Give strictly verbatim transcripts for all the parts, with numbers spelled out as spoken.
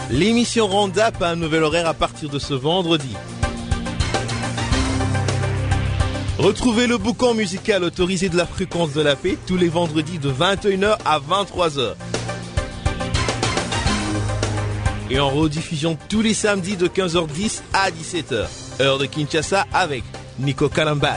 L'émission Roundup a un nouvel horaire à partir de ce vendredi. Retrouvez le boucan musical autorisé de la fréquence de la paix tous les vendredis de vingt et une heures à vingt-trois heures. Et en rediffusion tous les samedis de quinze heures dix à dix-sept heures, heure de Kinshasa avec Nico Kalambay.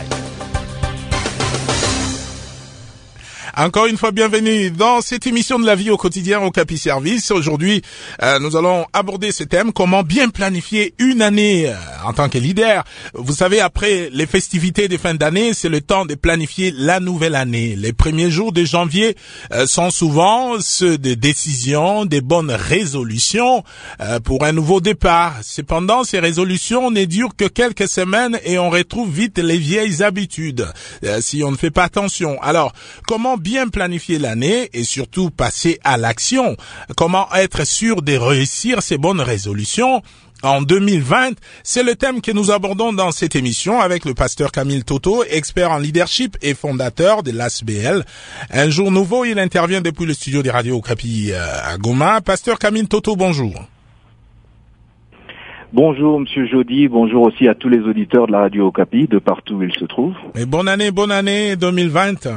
Encore une fois, bienvenue dans cette émission de la vie au quotidien au Capi Service. Aujourd'hui, euh, nous allons aborder ce thème, comment bien planifier une année euh, en tant que leader. Vous savez, après les festivités de fin d'année, c'est le temps de planifier la nouvelle année. Les premiers jours de janvier euh, sont souvent ceux de décisions, des bonnes résolutions euh, pour un nouveau départ. Cependant, ces résolutions ne durent que quelques semaines et on retrouve vite les vieilles habitudes euh, si on ne fait pas attention. Alors, comment bien planifier l'année et surtout passer à l'action? Comment être sûr de réussir ces bonnes résolutions en deux mille vingt? C'est le thème que nous abordons dans cette émission avec le pasteur Camille Toto, expert en leadership et fondateur de l'A S B L. Un jour nouveau, il intervient depuis le studio des radios Okapi à Goma. Pasteur Camille Toto, bonjour. Bonjour Monsieur Jody, bonjour aussi à tous les auditeurs de la radio Okapi de partout où ils se trouvent. Et bonne année, bonne année deux mille vingt.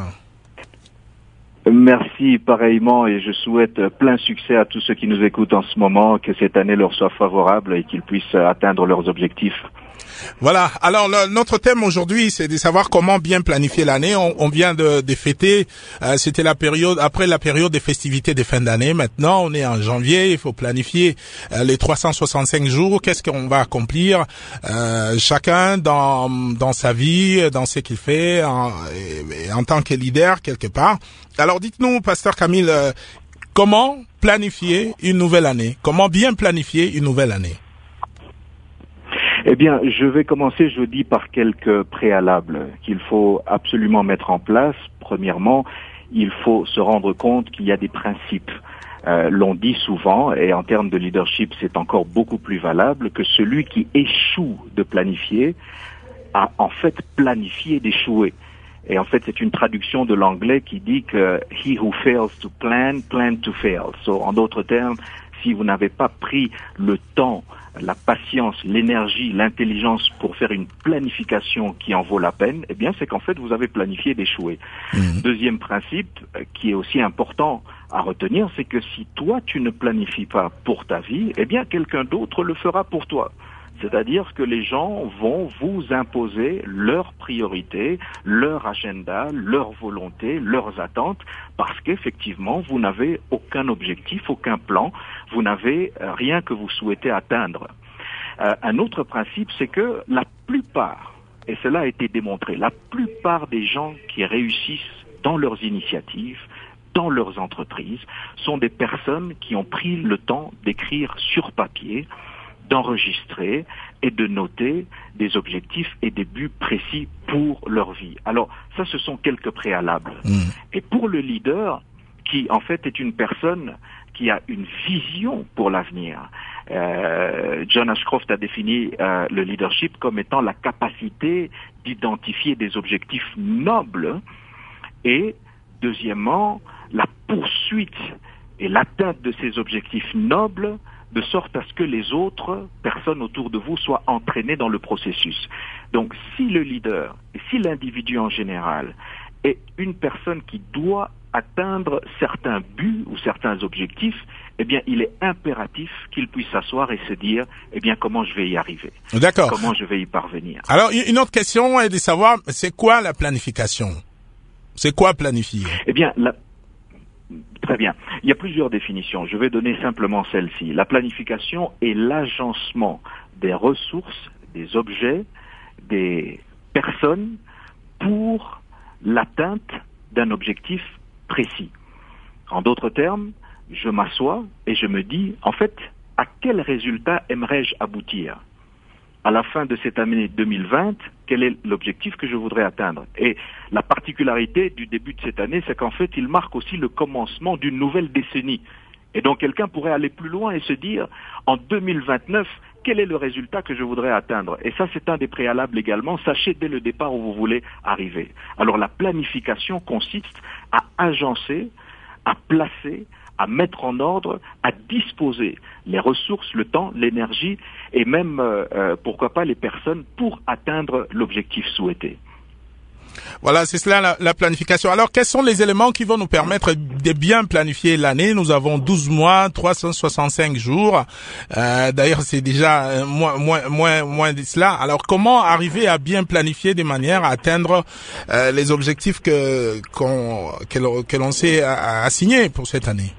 Merci pareillement et je souhaite plein succès à tous ceux qui nous écoutent en ce moment, que cette année leur soit favorable et qu'ils puissent atteindre leurs objectifs. Voilà. Alors le, notre thème aujourd'hui, c'est de savoir comment bien planifier l'année. On, on vient de, de fêter, euh, c'était la période après la période des festivités de fin d'année. Maintenant, on est en janvier. Il faut planifier euh, les trois cent soixante-cinq jours. Qu'est-ce qu'on va accomplir euh, chacun dans dans sa vie, dans ce qu'il fait en, et, et en tant que leader quelque part. Alors dites-nous, pasteur Camille, euh, comment planifier une nouvelle année? Comment bien planifier une nouvelle année? Eh bien, je vais commencer, je dis, par quelques préalables qu'il faut absolument mettre en place. Premièrement, il faut se rendre compte qu'il y a des principes. Euh, l'on dit souvent, et en termes de leadership, c'est encore beaucoup plus valable, que celui qui échoue de planifier a en fait planifié d'échouer. Et en fait, c'est une traduction de l'anglais qui dit que « he who fails to plan, plan to fail ». So, en d'autres termes, si vous n'avez pas pris le temps, la patience, l'énergie, l'intelligence pour faire une planification qui en vaut la peine, eh bien, c'est qu'en fait, vous avez planifié d'échouer. Mmh. Deuxième principe, qui est aussi important à retenir, c'est que si toi, tu ne planifies pas pour ta vie, eh bien, quelqu'un d'autre le fera pour toi. C'est-à-dire que les gens vont vous imposer leurs priorités, leur agenda, leurs volontés, leurs attentes, parce qu'effectivement, vous n'avez aucun objectif, aucun plan, vous n'avez rien que vous souhaitez atteindre. Euh, un autre principe, c'est que la plupart, et cela a été démontré, la plupart des gens qui réussissent dans leurs initiatives, dans leurs entreprises, sont des personnes qui ont pris le temps d'écrire sur papier, d'enregistrer et de noter des objectifs et des buts précis pour leur vie. Alors, ça, ce sont quelques préalables. Mmh. Et pour le leader, qui en fait est une personne qui a une vision pour l'avenir, euh, John Ashcroft a défini euh, le leadership comme étant la capacité d'identifier des objectifs nobles et, deuxièmement, la poursuite et l'atteinte de ces objectifs nobles de sorte à ce que les autres personnes autour de vous soient entraînées dans le processus. Donc, si le leader, et si l'individu en général, est une personne qui doit atteindre certains buts ou certains objectifs, eh bien, il est impératif qu'il puisse s'asseoir et se dire, eh bien, comment je vais y arriver? D'accord. Comment je vais y parvenir? Alors, une autre question est de savoir, c'est quoi la planification? C'est quoi planifier? Eh bien, la Très bien. Il y a plusieurs définitions. Je vais donner simplement celle-ci. La planification est l'agencement des ressources, des objets, des personnes pour l'atteinte d'un objectif précis. En d'autres termes, je m'assois et je me dis, en fait, à quel résultat aimerais-je aboutir ? À la fin de cette année deux mille vingt, quel est l'objectif que je voudrais atteindre? Et la particularité du début de cette année, c'est qu'en fait, il marque aussi le commencement d'une nouvelle décennie. Et donc, quelqu'un pourrait aller plus loin et se dire, en deux mille vingt-neuf, quel est le résultat que je voudrais atteindre? Et ça, c'est un des préalables également. Sachez dès le départ où vous voulez arriver. Alors, la planification consiste à agencer, à placer, à mettre en ordre, à disposer les ressources, le temps, l'énergie et même, euh, euh, pourquoi pas, les personnes pour atteindre l'objectif souhaité. Voilà, c'est cela la, la planification. Alors, quels sont les éléments qui vont nous permettre de bien planifier l'année? Nous avons douze mois, trois cent soixante-cinq jours. Euh, d'ailleurs, c'est déjà euh, moins, moins, moins, moins de cela. Alors, comment arriver à bien planifier de manière à atteindre euh, les objectifs que qu'on que l'on, que l'on s'est assignés pour cette année?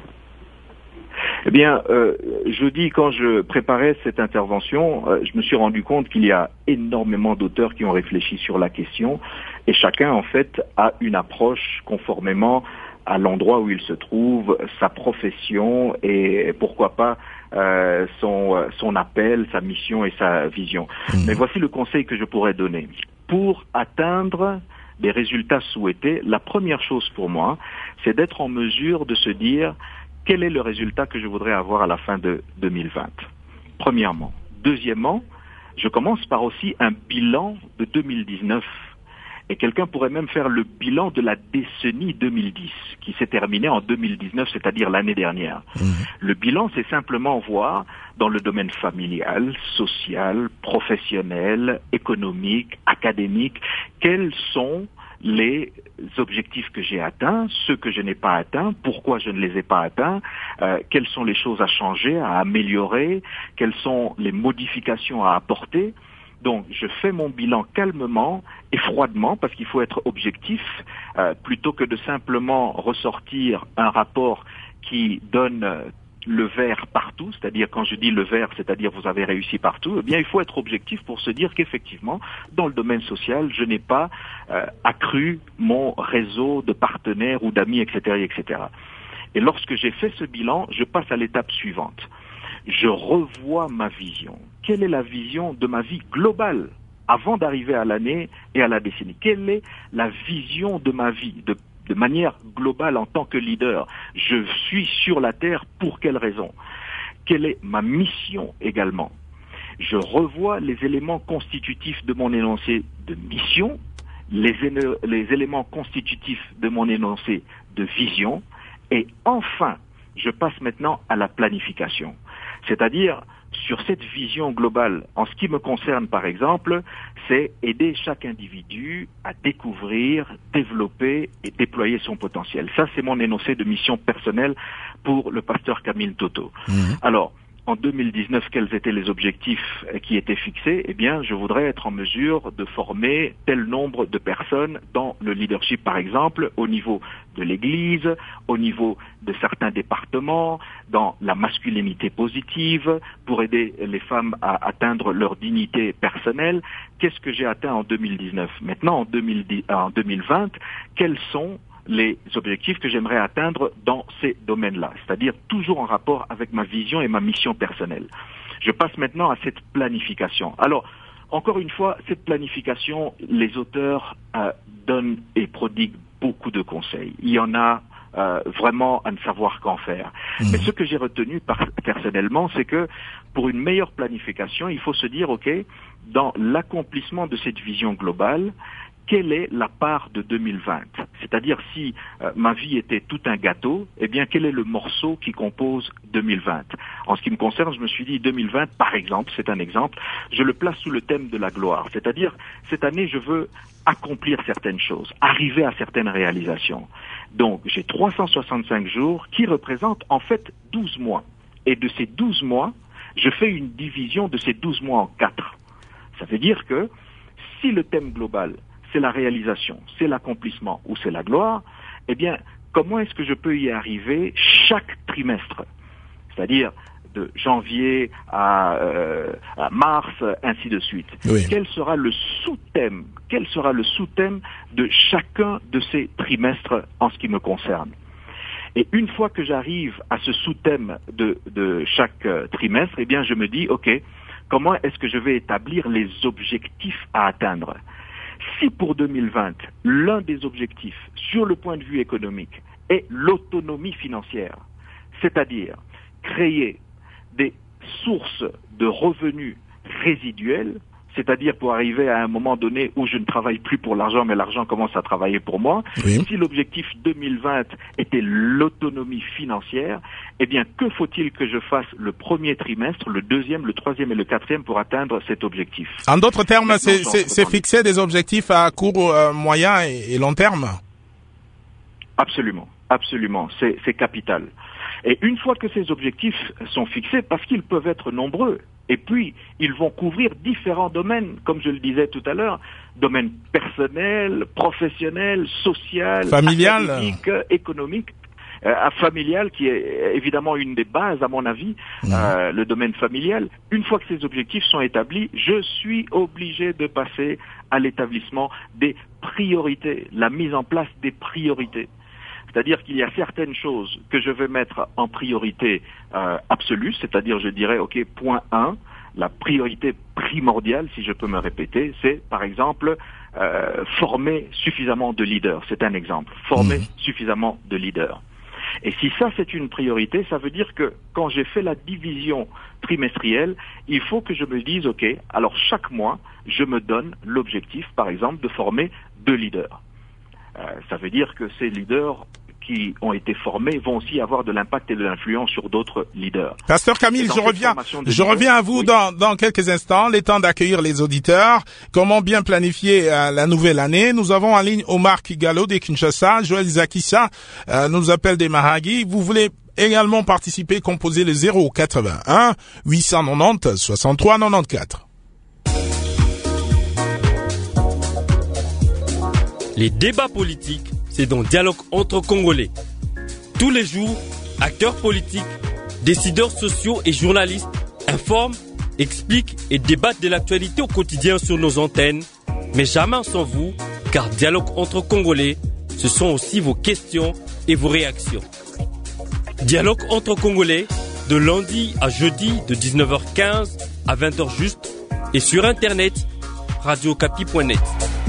Eh bien, euh, jeudi, quand je préparais cette intervention, euh, je me suis rendu compte qu'il y a énormément d'auteurs qui ont réfléchi sur la question et chacun, en fait, a une approche conformément à l'endroit où il se trouve, sa profession et pourquoi pas euh, son, son appel, sa mission et sa vision. Mmh. Mais voici le conseil que je pourrais donner. Pour atteindre des résultats souhaités, la première chose pour moi, c'est d'être en mesure de se dire quel est le résultat que je voudrais avoir à la fin de deux mille vingt. Premièrement. Deuxièmement, je commence par aussi un bilan de deux mille dix-neuf. Et quelqu'un pourrait même faire le bilan de la décennie deux mille dix, qui s'est terminée en deux mille dix-neuf, c'est-à-dire l'année dernière. Mmh. Le bilan, c'est simplement voir dans le domaine familial, social, professionnel, économique, académique, quels sont les objectifs que j'ai atteints, ceux que je n'ai pas atteints, pourquoi je ne les ai pas atteints, euh, quelles sont les choses à changer, à améliorer, quelles sont les modifications à apporter. Donc, je fais mon bilan calmement et froidement, parce qu'il faut être objectif, euh, plutôt que de simplement ressortir un rapport qui donne euh, le vert partout, c'est-à-dire quand je dis le vert, c'est-à-dire vous avez réussi partout, eh bien il faut être objectif pour se dire qu'effectivement, dans le domaine social, je n'ai pas euh, accru mon réseau de partenaires ou d'amis, et cetera, et cetera. Et lorsque j'ai fait ce bilan, je passe à l'étape suivante. Je revois ma vision. Quelle est la vision de ma vie globale avant d'arriver à l'année et à la décennie? Quelle est la vision de ma vie de de manière globale en tant que leader? Je suis sur la Terre pour quelle raison? Quelle est ma mission également? Je revois les éléments constitutifs de mon énoncé de mission, les, les éléments constitutifs de mon énoncé de vision, et enfin, je passe maintenant à la planification. C'est-à-dire, sur cette vision globale, en ce qui me concerne par exemple, c'est aider chaque individu à découvrir, développer et déployer son potentiel. Ça, c'est mon énoncé de mission personnelle pour le pasteur Camille Toto. Mmh. Alors, en deux mille dix-neuf, quels étaient les objectifs qui étaient fixés? Eh bien, je voudrais être en mesure de former tel nombre de personnes dans le leadership, par exemple, au niveau de l'Église, au niveau de certains départements, dans la masculinité positive, pour aider les femmes à atteindre leur dignité personnelle. Qu'est-ce que j'ai atteint en deux mille dix-neuf? Maintenant, en deux mille dix, en deux mille vingt, quels sont les objectifs que j'aimerais atteindre dans ces domaines-là, c'est-à-dire toujours en rapport avec ma vision et ma mission personnelle. Je passe maintenant à cette planification. Alors, encore une fois, cette planification, les auteurs euh, donnent et prodiguent beaucoup de conseils. Il y en a euh, vraiment à ne savoir qu'en faire. Mmh. Mais ce que j'ai retenu par, personnellement, c'est que pour une meilleure planification, il faut se dire, OK, dans l'accomplissement de cette vision globale, quelle est la part de deux mille vingt? C'est-à-dire si euh, ma vie était tout un gâteau, eh bien quel est le morceau qui compose deux mille vingt? En ce qui me concerne, je me suis dit deux mille vingt, par exemple, c'est un exemple, je le place sous le thème de la gloire. C'est-à-dire, cette année, je veux accomplir certaines choses, arriver à certaines réalisations. Donc, j'ai trois cent soixante-cinq jours qui représentent en fait douze mois. Et de ces douze mois, je fais une division de ces douze mois en quatre. Ça veut dire que si le thème global, c'est la réalisation, c'est l'accomplissement ou c'est la gloire, eh bien, comment est-ce que je peux y arriver chaque trimestre? C'est-à-dire de janvier à, euh, à mars, ainsi de suite. Oui. Quel sera le sous-thème? Quel sera le sous-thème de chacun de ces trimestres en ce qui me concerne? Et une fois que j'arrive à ce sous-thème de, de chaque euh, trimestre, eh bien, je me dis, OK, comment est-ce que je vais établir les objectifs à atteindre? Si pour deux mille vingt, l'un des objectifs sur le point de vue économique est l'autonomie financière, c'est-à-dire créer des sources de revenus résiduels, c'est-à-dire pour arriver à un moment donné où je ne travaille plus pour l'argent, mais l'argent commence à travailler pour moi. Oui. Si l'objectif deux mille vingt était l'autonomie financière, eh bien, que faut-il que je fasse le premier trimestre, le deuxième, le troisième et le quatrième pour atteindre cet objectif? En d'autres termes, Maintenant, c'est, c'est, c'est fixer des objectifs à court, euh, moyen et, et long terme? Absolument, absolument, c'est, c'est capital. Et une fois que ces objectifs sont fixés, parce qu'ils peuvent être nombreux, et puis ils vont couvrir différents domaines, comme je le disais tout à l'heure, domaine personnel, professionnel, social, familial, académique, économique, euh, familial, qui est évidemment une des bases à mon avis, mmh. euh, le domaine familial. Une fois que ces objectifs sont établis, je suis obligé de passer à l'établissement des priorités, la mise en place des priorités. C'est-à-dire qu'il y a certaines choses que je vais mettre en priorité euh, absolue, c'est-à-dire je dirais, ok, point un, la priorité primordiale, si je peux me répéter, c'est par exemple euh, former suffisamment de leaders. C'est un exemple, former mmh. suffisamment de leaders. Et si ça c'est une priorité, ça veut dire que quand j'ai fait la division trimestrielle, il faut que je me dise, ok, alors chaque mois, je me donne l'objectif, par exemple, de former deux leaders. Euh, ça veut dire que ces leaders qui ont été formés vont aussi avoir de l'impact et de l'influence sur d'autres leaders. Pasteur Camille, je reviens, je leaders, reviens à vous oui. dans, dans quelques instants. Les temps d'accueillir les auditeurs. Comment bien planifier euh, la nouvelle année? Nous avons en ligne Omar Kigalo de Kinshasa, Joël Zakissa euh, nous appelle des Mahagi. Vous voulez également participer, composer le zéro quatre-vingt-un huit cent quatre-vingt-dix soixante-trois quatre-vingt-quatorze. Les débats politiques, c'est dans Dialogue entre Congolais. Tous les jours, acteurs politiques, décideurs sociaux et journalistes informent, expliquent et débattent de l'actualité au quotidien sur nos antennes. Mais jamais sans vous, car Dialogue entre Congolais, ce sont aussi vos questions et vos réactions. Dialogue entre Congolais, de lundi à jeudi de dix-neuf heures quinze à vingt heures juste et sur internet radio capi point net.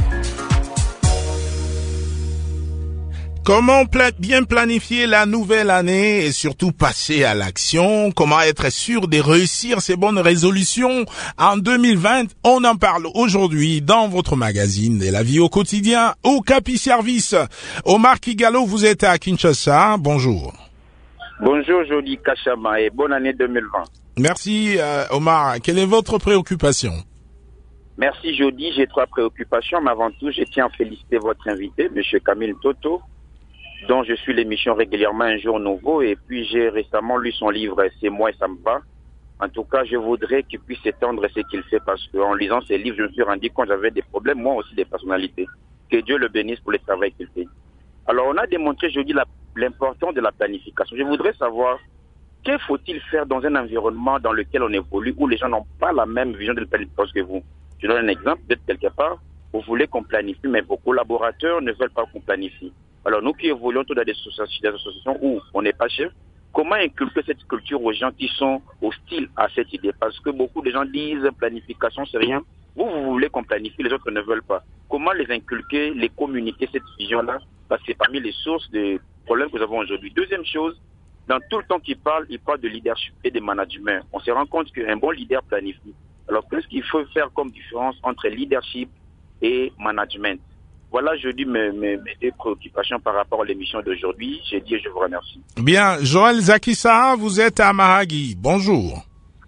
Comment pla- bien planifier la nouvelle année et surtout passer à l'action? Comment être sûr de réussir ces bonnes résolutions en deux mille vingt? On en parle aujourd'hui dans votre magazine de la vie au quotidien au Capi Service. Omar Kigalo, vous êtes à Kinshasa. Bonjour. Bonjour Jody Kachama et bonne année deux mille vingt. Merci euh, Omar. Quelle est votre préoccupation? Merci Jody, j'ai trois préoccupations, mais avant tout, je tiens à féliciter votre invité, Monsieur Camille Toto, dont je suis l'émission régulièrement Un jour nouveau, et puis j'ai récemment lu son livre « C'est moi et ça me va ». En tout cas, je voudrais qu'il puisse étendre ce qu'il fait, parce qu'en lisant ces livres, je me suis rendu compte que j'avais des problèmes, moi aussi des personnalités. Que Dieu le bénisse pour le travail qu'il fait. Alors, on a démontré, je dis, la, l'importance de la planification. Je voudrais savoir, que faut-il faire dans un environnement dans lequel on évolue, où les gens n'ont pas la même vision de la planification que vous? Je donne un exemple, peut-être quelque part, vous voulez qu'on planifie, mais vos collaborateurs ne veulent pas qu'on planifie. Alors nous qui évoluons tous dans des associations où on n'est pas chef, comment inculquer cette culture aux gens qui sont hostiles à cette idée? Parce que beaucoup de gens disent planification c'est rien. Vous, vous voulez qu'on planifie, les autres ne veulent pas. Comment les inculquer, les communiquer cette vision-là? Parce que c'est parmi les sources des problèmes que nous avons aujourd'hui. Deuxième chose, dans tout le temps qu'il parle, il parle de leadership et de management. On se rend compte qu'un bon leader planifie. Alors qu'est-ce qu'il faut faire comme différence entre leadership et management? Voilà, je dis mes, mes, mes deux préoccupations par rapport à l'émission d'aujourd'hui. J'ai dit et je vous remercie. Bien, Joël Zakissa, vous êtes à Mahagi. Bonjour.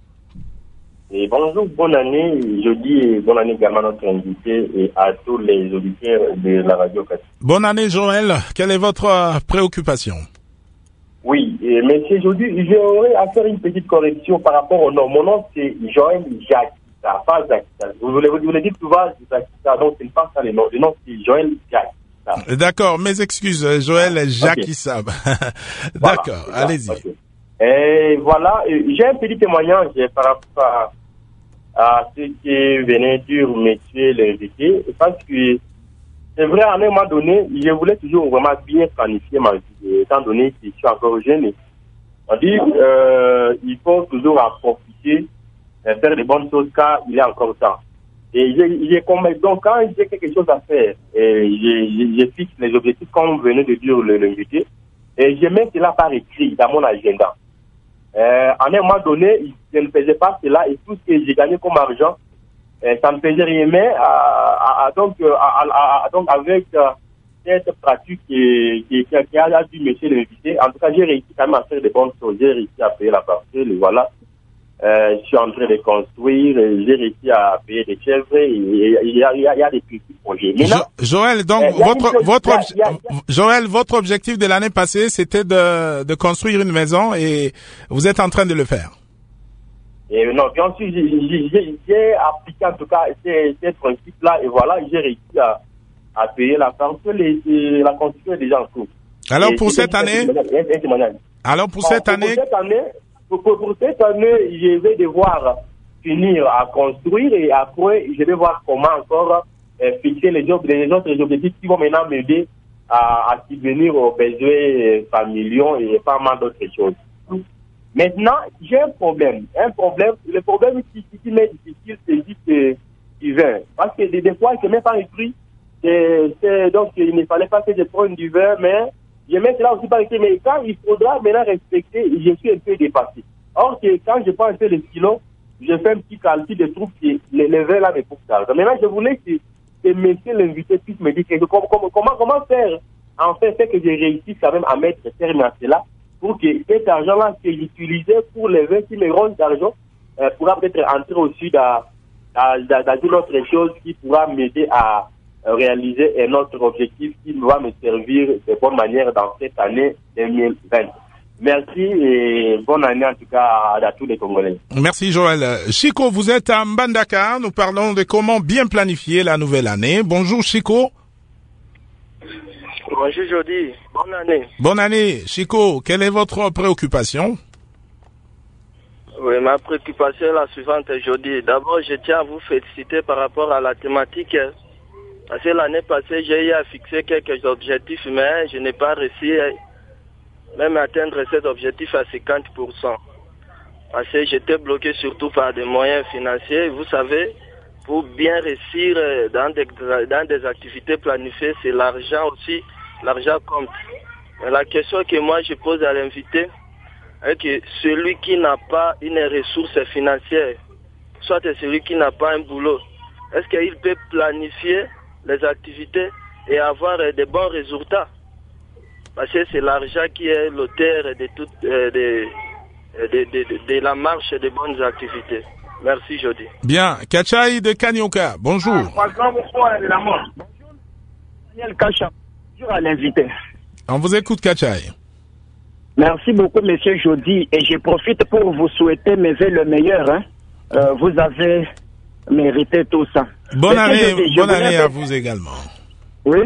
Et bonjour, bonne année. Je dis bonne année également à notre invité et à tous les auditeurs de la radio. Bonne année, Joël. Quelle est votre euh, préoccupation? Oui, et monsieur, aujourd'hui, j'aurais à faire une petite correction par rapport au nom. Mon nom, c'est Joël Jacques. Ça, pas Zakissa. Vous voulez, vous voulez dire souvent Zakissa, donc c'est pas ça le nom. Le nom, c'est Joël Zakissa. D'accord, mes excuses, Joël Zakissa. Okay. D'accord, voilà, allez-y. Okay. Et voilà, j'ai un petit témoignage par rapport à, à ce qui venait dire monsieur l'invité, parce que c'est vrai, à un moment donné, je voulais toujours vraiment bien planifier ma vie, étant donné que je suis encore jeune. On dit euh, il faut toujours en profiter, faire de bonnes choses car il est encore temps. Et j'ai, j'ai comme, donc quand j'ai quelque chose à faire, et je, je fixe les objectifs comme vous venez de dire l'invité, et je mets cela par écrit dans mon agenda. Euh, à un moment donné, je ne faisais pas cela et tout ce que j'ai gagné comme argent, euh, ça me faisait rien, mais à, à, donc, à, à, à, donc avec euh, cette pratique qui, qui, qui, qui a dû monsieur l'invité, en tout cas, j'ai réussi quand même à faire des bonnes choses. J'ai réussi à payer la parcelle, et voilà. Euh, je suis en train de construire, j'ai réussi à payer des chèvres, et il y a, il y a, il y a des petits projets. Maintenant, jo- Joël, donc, euh, votre, chose, votre, y a, obje- y a, y a... Joël, votre objectif de l'année passée, c'était de, de construire une maison et vous êtes en train de le faire. Et non, bien sûr, j'ai, j'ai, j'ai appliqué en tout cas ces, ces principes-là, et voilà, j'ai réussi à, à payer la parcelle et, et la construction est déjà en cours. Alors, et pour cette année, alors pour cette bon, année, pour cette année, pour, pour, pour cette année, je vais devoir finir à construire et après, je vais voir comment encore euh, fixer les, ob- les autres objectifs qui vont maintenant m'aider à, à subvenir aux besoins familiaux et pas mal d'autres choses. Maintenant, j'ai un problème. Un problème, le problème qui, qui, qui m'est difficile, c'est juste du vin. Parce que des, des fois, je ne mets pas écrit. C'est, c'est, donc, il ne fallait pas que je prenne du vin, mais je mets cela aussi par écrit. Mais quand il faudra maintenant respecter, je suis un peu dépassé. Or, que quand je prends un peu le stylo, je fais un petit calcul de trouve que les, les vins là me coûtent ça. Maintenant, je voulais que, que monsieur l'invité puisse me dire que, comment, comment, comment faire, en fait, c'est que j'ai réussi quand même à mettre terme à cela, pour que cet argent-là que j'utilisais pour les vingt millions d'argent euh, pourra peut-être entrer aussi dans, dans, dans, dans une autre chose qui pourra m'aider à euh, réaliser un autre objectif qui va me servir de bonne manière dans cette année deux mille vingt. Merci et bonne année en tout cas à, à tous les Congolais. Merci Joël. Chico, vous êtes à Mbandaka. Nous parlons de comment bien planifier la nouvelle année. Bonjour Chico. Bonjour Jody, bonne année. Bonne année. Chico, quelle est votre préoccupation? Oui, ma préoccupation est la suivante Jody. D'abord, je tiens à vous féliciter par rapport à la thématique. Parce que l'année passée, j'ai eu à fixer quelques objectifs, mais je n'ai pas réussi à même atteindre cet objectif à cinquante pour cent. Parce que j'étais bloqué surtout par des moyens financiers. Vous savez, pour bien réussir dans des, dans des activités planifiées, c'est l'argent aussi. L'argent compte. Mais la question que moi je pose à l'invité est que celui qui n'a pas une ressource financière, soit celui qui n'a pas un boulot, est-ce qu'il peut planifier les activités et avoir des bons résultats? Parce que c'est l'argent qui est l'auteur de, toute, euh, de, de, de, de, de la marche des bonnes activités. Merci Jody. Bien. Kachai de Kanyoka, bonjour. Bonjour, Daniel Kacha. Bonjour à l'invité. On vous écoute, Kachai. Merci beaucoup, monsieur Jody. Et je profite pour vous souhaiter mes vœux le meilleur. Hein. Euh, vous avez mérité tout ça. Bonne monsieur année, Jody, bonne année voulais... à vous également. Oui.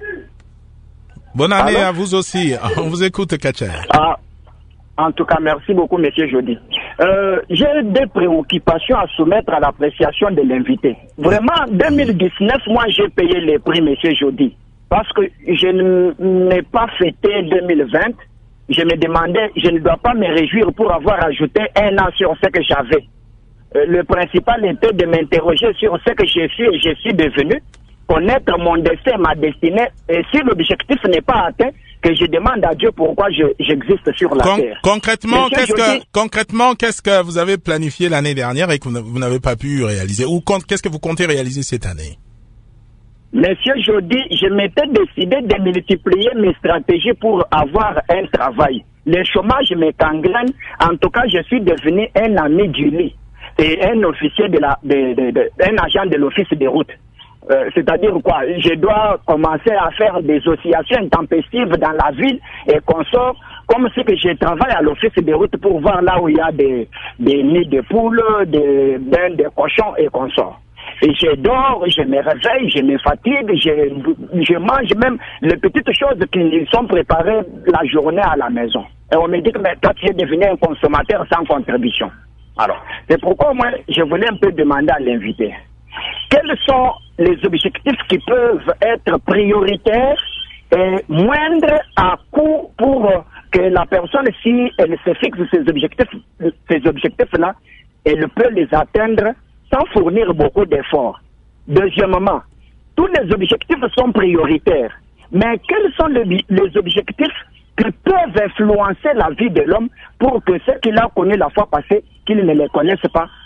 Bonne année Allô? à vous aussi. On vous écoute, Kachai. Ah, en tout cas, merci beaucoup, monsieur Jody. Euh, j'ai des préoccupations à soumettre à l'appréciation de l'invité. Vraiment, deux mille dix-neuf, moi, j'ai payé les prix, monsieur Jody. Parce que je n'ai pas fêté deux mille vingt, je me demandais, je ne dois pas me réjouir pour avoir ajouté un an sur ce que j'avais. Euh, le principal était de m'interroger sur ce que je suis et je suis devenu, connaître mon destin, ma destinée, et si l'objectif n'est pas atteint, que je demande à Dieu pourquoi je, j'existe sur la Con- terre. concrètement, Monsieur qu'est-ce Jody, que, concrètement, qu'est-ce que vous avez planifié l'année dernière et que vous, vous n'avez pas pu réaliser? Ou qu'est-ce que vous comptez réaliser cette année? Monsieur Jody, je m'étais décidé de multiplier mes stratégies pour avoir un travail. Le chômage me gangrène. En tout cas, je suis devenu un ami du lit et un officier de la, de, de, de, un agent de l'office des routes. Euh, c'est-à-dire quoi? Je dois commencer à faire des oscillations intempestives dans la ville et consorts, comme si que je travaille à l'office des routes pour voir là où il y a des, des nids de poules, des bains de cochons et consorts. Et je dors, je me réveille, je me fatigue, je, je mange même les petites choses qui sont préparées la journée à la maison. Et on me dit que mais toi tu es devenu un consommateur sans contribution. Alors, c'est pourquoi moi je voulais un peu demander à l'invité. Quels sont les objectifs qui peuvent être prioritaires et moindres à coût pour que la personne, si elle se fixe ces objectifs, ces objectifs-là, elle peut les atteindre sans fournir beaucoup d'efforts. Deuxièmement, tous les objectifs sont prioritaires, mais quels sont les, les objectifs qui peuvent influencer la vie de l'homme pour que ceux qu'il a connus la fois passée, qu'il ne les connaisse pas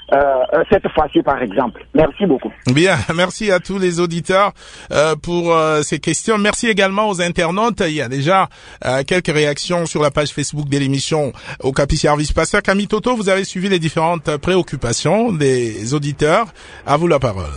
euh, cette fois-ci, par exemple. Merci beaucoup. Bien, merci à tous les auditeurs euh, pour euh, ces questions. Merci également aux internautes. Il y a déjà euh, quelques réactions sur la page Facebook de l'émission Okapi Service. Pasteur Camille Toto, vous avez suivi les différentes préoccupations des auditeurs. À vous la parole.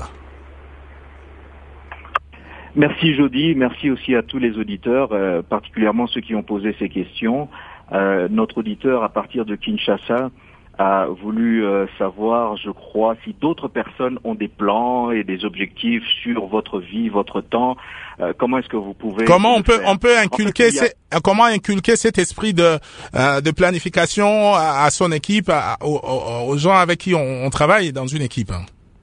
Merci Jody, merci aussi à tous les auditeurs, euh, particulièrement ceux qui ont posé ces questions. Euh, notre auditeur à partir de Kinshasa a voulu euh, savoir, je crois, si d'autres personnes ont des plans et des objectifs sur votre vie, votre temps. Euh, comment est-ce que vous pouvez Comment on peut faire? on peut inculquer en fait, a... comment inculquer cet esprit de euh, de planification à, à son équipe, à, aux, aux gens avec qui on, on travaille dans une équipe?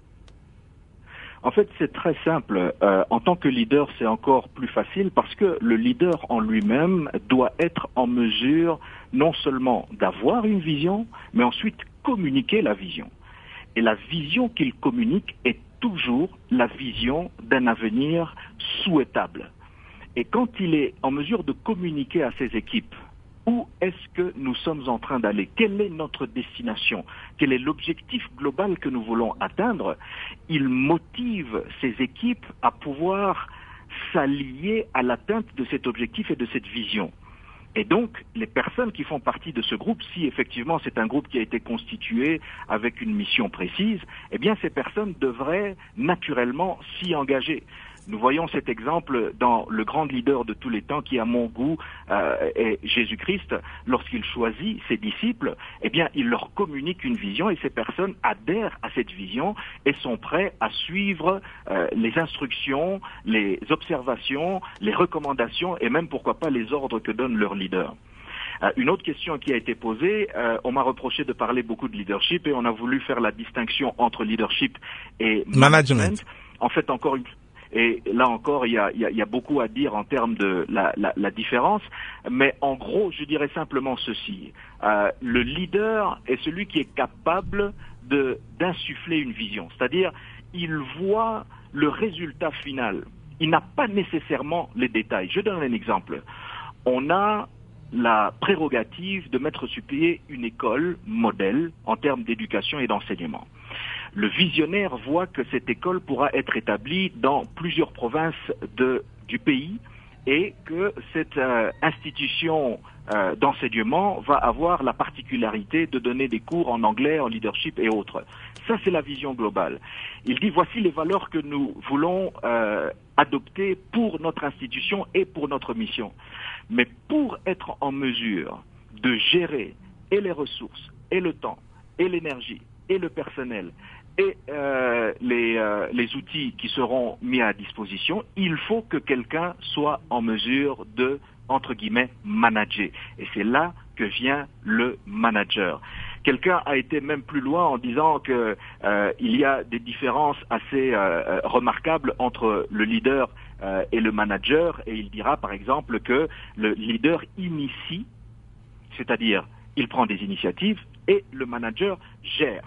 En fait, c'est très simple. Euh, en tant que leader, c'est encore plus facile parce que le leader en lui-même doit être en mesure non seulement d'avoir une vision, mais ensuite communiquer la vision. Et la vision qu'il communique est toujours la vision d'un avenir souhaitable. Et quand il est en mesure de communiquer à ses équipes, où est-ce que nous sommes en train d'aller? Quelle est notre destination? Quel est l'objectif global que nous voulons atteindre? Il motive ses équipes à pouvoir s'allier à l'atteinte de cet objectif et de cette vision. Et donc, les personnes qui font partie de ce groupe, si effectivement c'est un groupe qui a été constitué avec une mission précise, eh bien ces personnes devraient naturellement s'y engager. Nous voyons cet exemple dans le grand leader de tous les temps qui, à mon goût, euh, est Jésus-Christ. Lorsqu'il choisit ses disciples, eh bien, il leur communique une vision et ces personnes adhèrent à cette vision et sont prêts à suivre euh, les instructions, les observations, les recommandations et même, pourquoi pas, les ordres que donne leur leader. Euh, une autre question qui a été posée, euh, on m'a reproché de parler beaucoup de leadership et on a voulu faire la distinction entre leadership et management. management. En fait, encore une Et là encore, il y a, il y a, il y a beaucoup à dire en termes de la, la, la différence. Mais en gros, je dirais simplement ceci. Euh, le leader est celui qui est capable de, d'insuffler une vision. C'est-à-dire, il voit le résultat final. Il n'a pas nécessairement les détails. Je donne un exemple. On a la prérogative de mettre sur pied une école modèle en termes d'éducation et d'enseignement. Le visionnaire voit que cette école pourra être établie dans plusieurs provinces de, du pays et que cette euh, institution euh, d'enseignement va avoir la particularité de donner des cours en anglais, en leadership et autres. Ça, c'est la vision globale. Il dit, voici les valeurs que nous voulons euh, adopter pour notre institution et pour notre mission. Mais pour être en mesure de gérer et les ressources, et le temps, et l'énergie, et le personnel, et euh, les, euh, les outils qui seront mis à disposition, il faut que quelqu'un soit en mesure de, entre guillemets, manager. Et c'est là que vient le manager. Quelqu'un a été même plus loin en disant que euh, il y a des différences assez euh, remarquables entre le leader euh, et le manager, et il dira par exemple que le leader initie, c'est-à-dire il prend des initiatives, et le manager gère.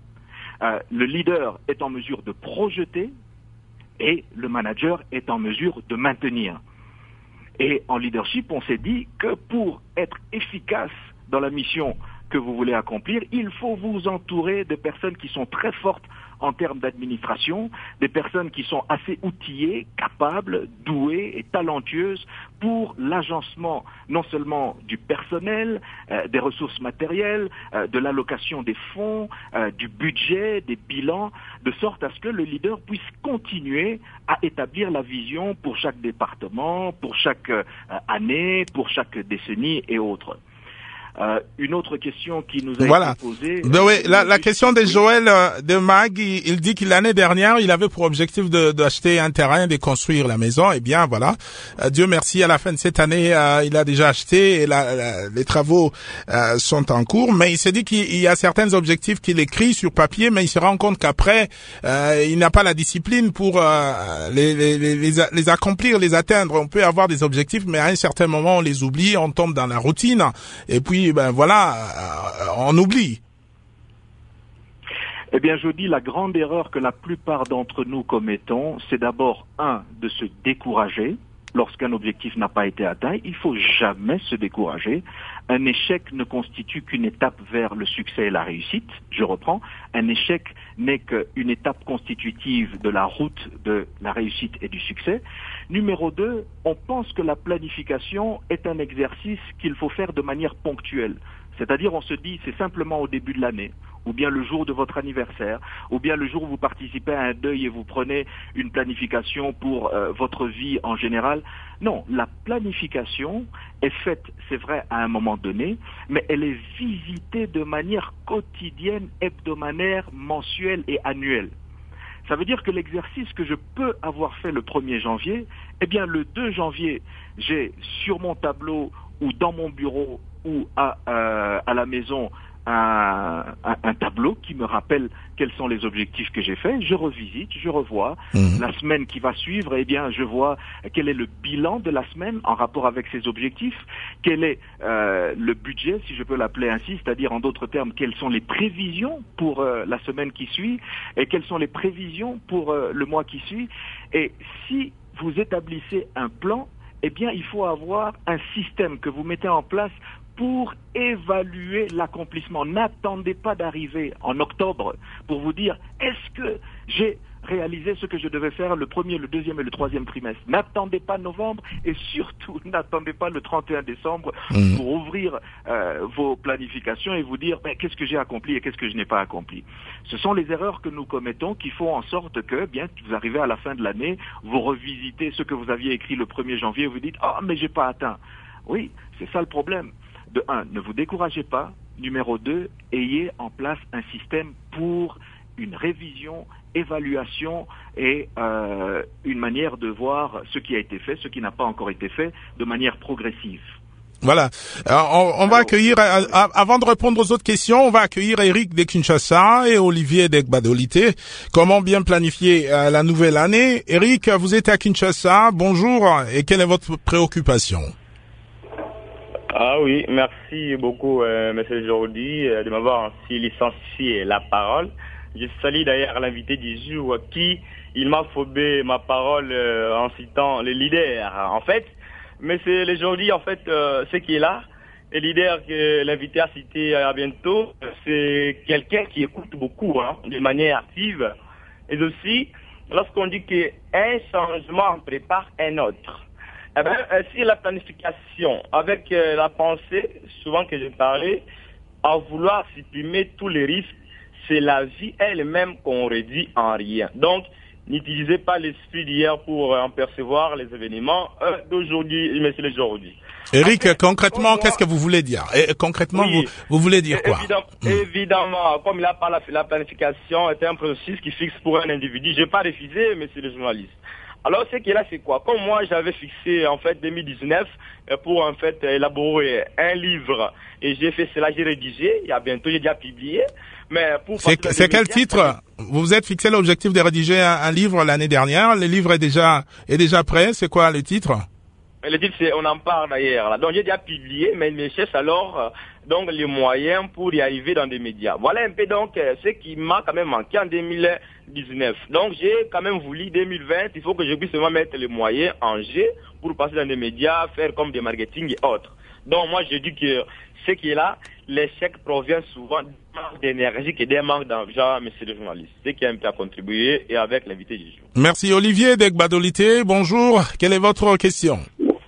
Euh, le leader est en mesure de projeter et le manager est en mesure de maintenir. Et en leadership, on s'est dit que pour être efficace dans la mission que vous voulez accomplir, il faut vous entourer de personnes qui sont très fortes en termes d'administration, des personnes qui sont assez outillées, capables, douées et talentueuses pour l'agencement non seulement du personnel, euh, des ressources matérielles, euh, de l'allocation des fonds, euh, du budget, des bilans, de sorte à ce que le leader puisse continuer à établir la vision pour chaque département, pour chaque euh, année, pour chaque décennie et autres. Euh, une autre question qui nous a voilà. été posée. Ben oui, la, la question de Joël euh, de Mag, il, il dit que l'année dernière, il avait pour objectif de d'acheter un terrain, de construire la maison. Eh bien, voilà. Euh, Dieu merci, à la fin de cette année, euh, il a déjà acheté et la, la, les travaux euh, sont en cours. Mais il s'est dit qu'il y a certains objectifs qu'il écrit sur papier, mais il se rend compte qu'après, euh, il n'a pas la discipline pour euh, les, les, les, les, les accomplir, les atteindre. On peut avoir des objectifs, mais à un certain moment, on les oublie, on tombe dans la routine. Et puis, ben voilà, on oublie. Eh bien, je dis, la grande erreur que la plupart d'entre nous commettons, c'est d'abord, un, de se décourager lorsqu'un objectif n'a pas été atteint, il faut jamais se décourager. Un échec ne constitue qu'une étape vers le succès et la réussite. Je reprends. Un échec n'est qu'une étape constitutive de la route de la réussite et du succès. Numéro deux, on pense que la planification est un exercice qu'il faut faire de manière ponctuelle. C'est-à-dire, on se dit, c'est simplement au début de l'année, ou bien le jour de votre anniversaire, ou bien le jour où vous participez à un deuil et vous prenez une planification pour euh, votre vie en général. Non, la planification est faite, c'est vrai, à un moment donné, mais elle est visitée de manière quotidienne, hebdomadaire, mensuelle et annuelle. Ça veut dire que l'exercice que je peux avoir fait le premier janvier, eh bien le deux janvier, j'ai sur mon tableau ou dans mon bureau ou à, euh, à la maison un, un, un tableau qui me rappelle quels sont les objectifs que j'ai faits. Je revisite, je revois. Mmh. La semaine qui va suivre, eh bien, je vois quel est le bilan de la semaine en rapport avec ces objectifs, quel est euh, le budget, si je peux l'appeler ainsi, c'est-à-dire en d'autres termes, quelles sont les prévisions pour euh, la semaine qui suit et quelles sont les prévisions pour euh, le mois qui suit. Et si vous établissez un plan, eh bien, il faut avoir un système que vous mettez en place pour évaluer l'accomplissement. N'attendez pas d'arriver en octobre pour vous dire « Est-ce que j'ai réalisé ce que je devais faire le premier, le deuxième et le troisième trimestre ?» N'attendez pas novembre et surtout n'attendez pas le trente et un décembre mmh. pour ouvrir euh, vos planifications et vous dire « Qu'est-ce que j'ai accompli et qu'est-ce que je n'ai pas accompli ?» Ce sont les erreurs que nous commettons qui font en sorte que, bien, vous arrivez à la fin de l'année, vous revisitez ce que vous aviez écrit le premier janvier et vous dites « Ah, mais j'ai pas atteint !» Oui, c'est ça le problème. De un, ne vous découragez pas. Numéro deux, ayez en place un système pour une révision, évaluation et euh, une manière de voir ce qui a été fait, ce qui n'a pas encore été fait, de manière progressive. Voilà. Alors, on, on va accueillir, à, à, avant de répondre aux autres questions, on va accueillir Eric de Kinshasa et Olivier de Gbadolité. Comment bien planifier euh, la nouvelle année? Eric, vous êtes à Kinshasa. Bonjour. Et quelle est votre préoccupation? Ah oui, merci beaucoup, euh, Monsieur Jordi, euh, de m'avoir ainsi licencié la parole. Je salue d'ailleurs l'invité du jour qui, il m'a phobé ma parole euh, en citant les leaders. En fait, Monsieur le Jordi, en fait, euh, ce qui est là, le leader que l'invité a cité à bientôt, c'est quelqu'un qui écoute beaucoup, hein, de manière active. Et aussi, lorsqu'on dit qu'un changement prépare un autre. Eh bien, si la planification, avec euh, la pensée, souvent que j'ai parlé, à vouloir supprimer tous les risques, c'est la vie elle-même qu'on réduit en rien. Donc, n'utilisez pas l'esprit d'hier pour euh, en percevoir les événements euh, d'aujourd'hui, mais c'est l'aujourd'hui. Eric, Après, concrètement, moi, qu'est-ce que vous voulez dire? Et, concrètement, oui, vous, vous voulez dire quoi? Évidemment, mmh. évidemment, comme il a parlé, la planification est un processus qui fixe pour un individu. Je n'ai pas refusé, mais c'est le journaliste. Alors, ce qui est là, c'est quoi? Comme moi, j'avais fixé, en fait, deux mille dix-neuf, pour, en fait, élaborer un livre. Et j'ai fait cela, j'ai rédigé. Il y a bientôt, j'ai déjà publié. Mais pour... C'est, c'est quel titre? Vous vous êtes fixé l'objectif de rédiger un, un livre l'année dernière. Le livre est déjà, est déjà prêt. C'est quoi le titre? Le titre, c'est, on en parle d'ailleurs, là. Donc, j'ai déjà publié, mais je cherche alors, euh, donc, les moyens pour y arriver dans des médias. Voilà un peu, donc, euh, ce qui m'a quand même manqué en deux mille dix-neuf. Donc, j'ai quand même voulu, deux mille vingt, il faut que je puisse vraiment mettre les moyens en jeu pour passer dans des médias, faire comme des marketing et autres. Donc, moi, je dis que ce qui est là, l'échec provient souvent d'un manque d'énergie et d'un manque d'argent, monsieur le journaliste. Ce qui a un peu à contribuer et avec l'invité du jour. Merci, Olivier de Gbadolité. Bonjour. Quelle est votre question?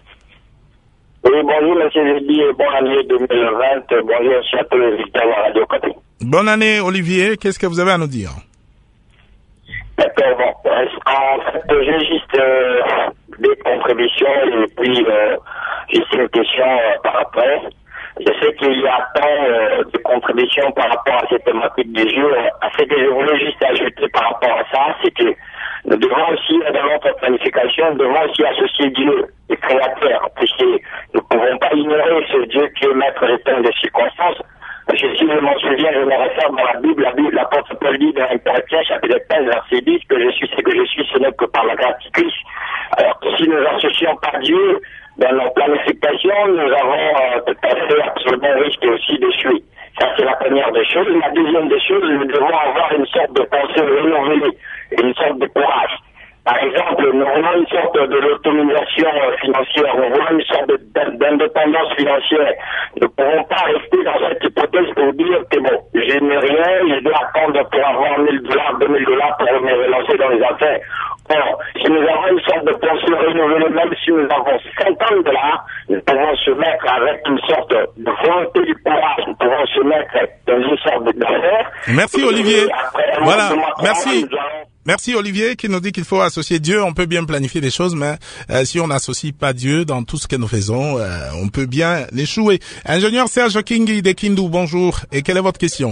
Oui, bonjour, monsieur Lédi, et bonne année deux mille vingt. Bonjour, chers tous les visiteurs de la Radio Côté. Bonne année, Olivier. Qu'est-ce que vous avez à nous dire? D'accord, bon. En fait, j'ai juste euh, des contributions et puis euh, juste une question euh, par après. Je sais qu'il y a tant euh, de contributions par rapport à cette thématique du jour. Ce que je voulais juste ajouter par rapport à ça, c'est que nous devons aussi, dans notre planification, nous devons aussi associer Dieu, le Créateur, puisque nous ne pouvons pas ignorer ce Dieu qui est maître des temps de circonstances. Parce que si je m'en souviens, je me réfère dans la Bible, la Bible, l'apôtre Paul dit dans un Corinthiens, chapitre quinze, verset dix, que je suis ce que je suis, ce n'est que par la grâce de Christ. Alors que si nous associons pas Dieu dans nos planifications, nous avons euh, tout à fait absolument risque aussi d'échouer. Ça, c'est la première des choses. La deuxième des choses, nous devons avoir une sorte de pensée renouvelée, une sorte de courage. Par exemple, nous voulons une sorte de l'autonomisation financière, nous voulons une sorte d'indépendance financière. Nous ne pouvons pas rester dans cette hypothèse pour dire que bon, je n'ai rien, je dois attendre pour avoir mille dollars, deux mille dollars pour me relancer dans les affaires. Or, si nous avons une sorte de pensée renouvelée, même si nous avons cinquante dollars, nous pouvons se mettre avec une sorte de volonté du courage, nous pouvons se mettre dans une sorte d'affaire. Merci Olivier. Après, voilà, moment, merci. Nous allons... Merci Olivier qui nous dit qu'il faut associer Dieu. On peut bien planifier des choses, mais euh, si on n'associe pas Dieu dans tout ce que nous faisons, euh, on peut bien l'échouer. Ingénieur Serge Kingi de Kindu, bonjour. Et quelle est votre question?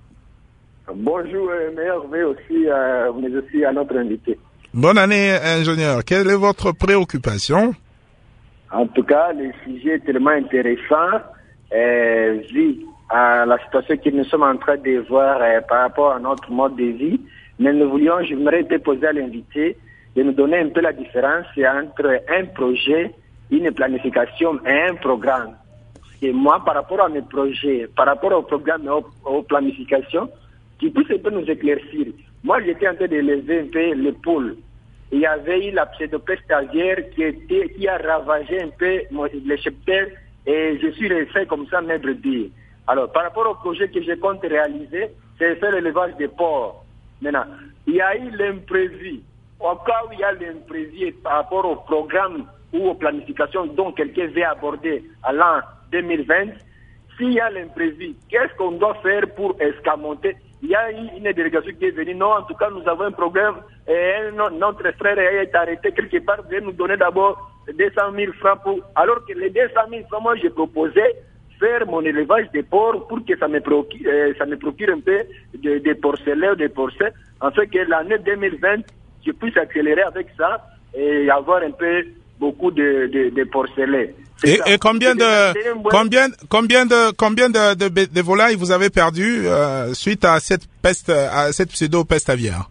Bonjour, euh, meilleur vœu aussi, euh, mais aussi à notre invité. Bonne année, ingénieur. Quelle est votre préoccupation? En tout cas, le sujet est tellement intéressant, euh, vu à la situation que nous sommes en train de voir euh, par rapport à notre mode de vie. Mais nous voulions, j'aimerais te poser à l'invité de nous donner un peu la différence entre un projet, une planification et un programme. Parce que moi, par rapport à mes projets, par rapport au programme et aux, aux planifications, qui puisse un peu nous éclaircir. Moi, j'étais en train de lever un peu l'épaule. Il y avait eu la pseudopeste aviaire qui était, qui a ravagé un peu mon, les cheptels et je suis resté comme ça, mes brebis. Alors, par rapport au projet que je compte réaliser, c'est faire l'élevage des porcs. Maintenant, il y a eu l'imprévu. Au cas où il y a l'imprévu par rapport au programme ou aux planifications dont quelqu'un veut aborder à l'an deux mille vingt, s'il y a l'imprévu, qu'est-ce qu'on doit faire pour escamoter? Il y a eu une délégation qui est venue. Non, en tout cas, nous avons un problème. Et notre frère est arrêté quelque part. Vient nous donner d'abord deux cent mille francs pour... Alors que les deux cent mille francs, moi, j'ai proposé faire mon élevage des porcs pour que ça me procure, euh, ça me procure un peu de, de porcelets ou de porcins, en fait que l'année deux mille vingt, je puisse accélérer avec ça et avoir un peu beaucoup de, de, de porcelets. Et, et combien de combien combien de combien de, de, de volailles vous avez perdu euh, suite à cette peste, à cette pseudo peste aviaire?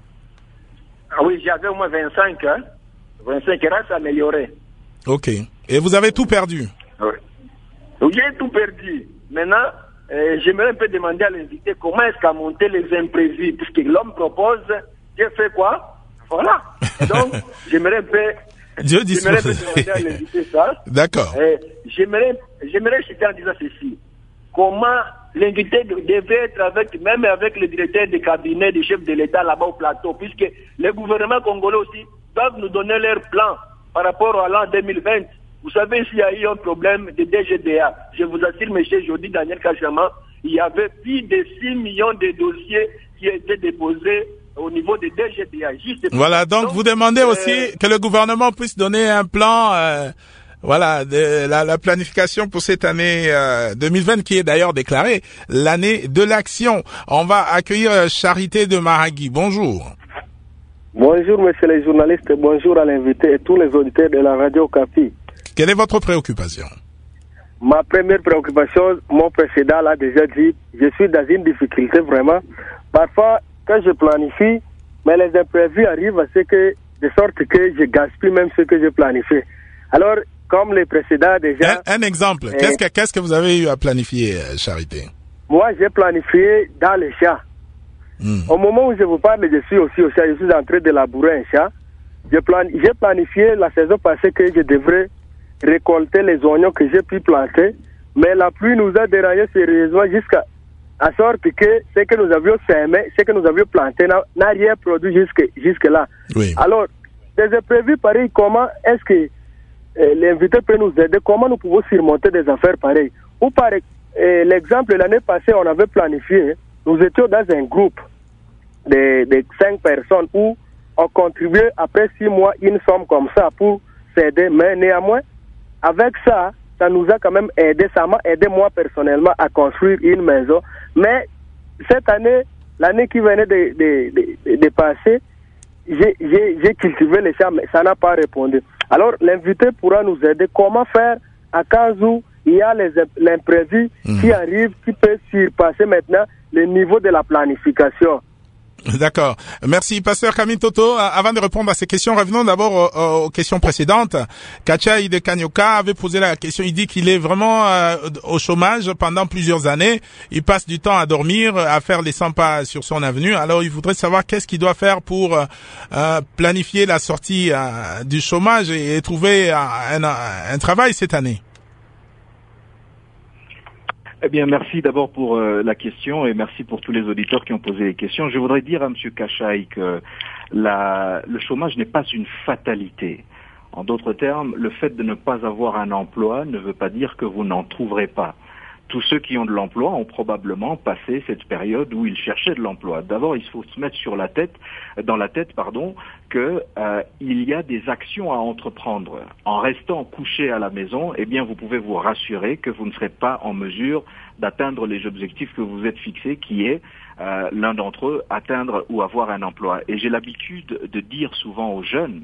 Ah oui, j'avais au moins vingt-cinq, hein. vingt-cinq là, ça amélioré. Ok. Et vous avez tout perdu? Oui. J'ai tout perdu. Maintenant, euh, j'aimerais un peu demander à l'invité comment est-ce qu'a monté les imprévus, puisque l'homme propose, Dieu fait quoi? Voilà. Donc, j'aimerais un peu Dieu dispose. J'aimerais demander à l'invité ça. D'accord. Euh, j'aimerais, j'aimerais citer en disant ceci. Comment l'invité devait être avec, même avec le directeur de cabinet du chef de l'État là-bas au plateau, puisque les gouvernements congolais aussi doivent nous donner leur plan par rapport à l'an deux mille vingt. Vous savez, s'il y a eu un problème de D G D A, je vous assure, monsieur Jody Daniel Kachama, il y avait plus de six millions de dossiers qui étaient déposés au niveau des D G D A. Juste voilà, donc, donc vous demandez euh, aussi que le gouvernement puisse donner un plan, euh, voilà, de la, la planification pour cette année euh, deux mille vingt, qui est d'ailleurs déclarée l'année de l'action. On va accueillir Charité de Maragui. Bonjour. Bonjour, monsieur les journalistes, bonjour à l'invité et tous les auditeurs de la radio Capi. Quelle est votre préoccupation? Ma première préoccupation, mon précédent l'a déjà dit, je suis dans une difficulté vraiment. Parfois, quand je planifie, mais les imprévus arrivent à ce que, de sorte que je gaspille même ce que je planifie. Alors, comme les précédents déjà... Un, un exemple, euh, qu'est-ce, que, qu'est-ce que vous avez eu à planifier, Charité? Moi, j'ai planifié dans les champs. Hmm. Au moment où je vous parle, je suis aussi au champ, je suis en train de labourer un champ. Je plan, j'ai planifié la saison passée que je devrais récolter les oignons que j'ai pu planter, mais la pluie nous a dérangé sérieusement jusqu'à à sorte que ce que nous avions semé, ce que nous avions planté n'a, n'a rien produit jusque, jusque là. Oui. Alors, des imprévus pareils, comment est-ce que euh, l'invité peut nous aider? Comment nous pouvons surmonter des affaires pareilles? Ou par euh, l'exemple, l'année passée, on avait planifié, nous étions dans un groupe de, de cinq personnes où on contribuait après six mois une somme comme ça pour s'aider, mais néanmoins, avec ça, ça nous a quand même aidé, ça m'a aidé moi personnellement à construire une maison. Mais cette année, l'année qui venait de, de, de, de passer, j'ai, j'ai, j'ai cultivé les champs, mais ça n'a pas répondu. Alors l'invité pourra nous aider. Comment faire à cas où il y a les, l'imprévu mmh. qui arrive, qui peut surpasser maintenant le niveau de la planification. D'accord. Merci, pasteur Camille Toto. Avant de répondre à ces questions, revenons d'abord aux, aux questions précédentes. Kacha Ide Kanyoka avait posé la question. Il dit qu'il est vraiment euh, au chômage pendant plusieurs années. Il passe du temps à dormir, à faire les cent pas sur son avenue. Alors, il voudrait savoir qu'est-ce qu'il doit faire pour euh, planifier la sortie euh, du chômage et, et trouver un, un, un travail cette année. Eh bien, merci d'abord pour euh, la question et merci pour tous les auditeurs qui ont posé les questions. Je voudrais dire à M. Kachaï que la, le chômage n'est pas une fatalité. En d'autres termes, le fait de ne pas avoir un emploi ne veut pas dire que vous n'en trouverez pas. Tous ceux qui ont de l'emploi ont probablement passé cette période où ils cherchaient de l'emploi. D'abord, il faut se mettre sur la tête, dans la tête, pardon, que euh, il y a des actions à entreprendre. En restant couché à la maison, eh bien, vous pouvez vous rassurer que vous ne serez pas en mesure d'atteindre les objectifs que vous êtes fixés, qui est euh, l'un d'entre eux, atteindre ou avoir un emploi. Et j'ai l'habitude de dire souvent aux jeunes